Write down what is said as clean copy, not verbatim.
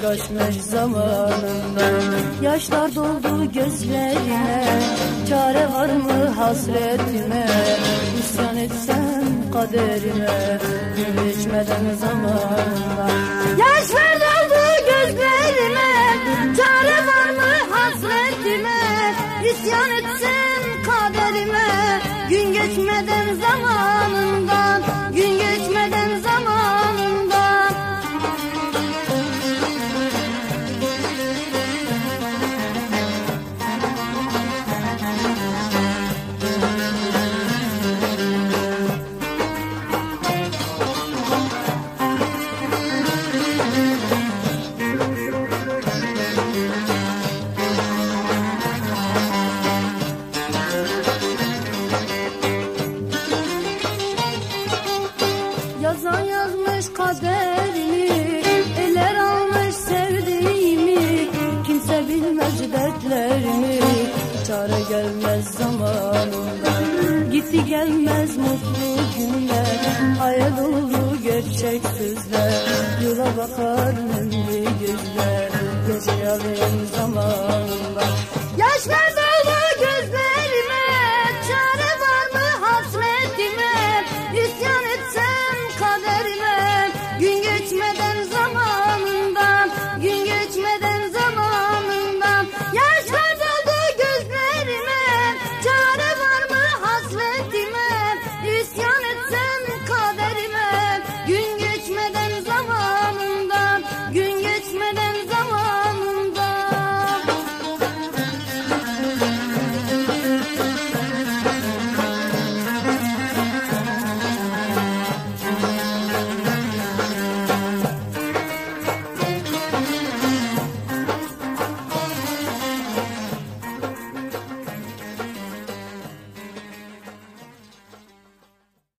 açmış zamanından. Yaşlar doldu gözlerime, çare var mı hasretime? İsyan etsem kaderime, gün geçmeden zamanından. Yaşlar doldu gözlerime, çare var mı hasretime? İsyan etsem kaderime, gün geçmeden zamanından, gün geçmeden zamanından. Yazan yazmış kaderimi, eller almış sevdiğimi. Kimse bilmez dertlerimi, çare gelmez zamanında. Gitti gelmez mutlu günler, hayal olur gerçek sözler. Yola bakar nemli gözler, yaşayalım zaman.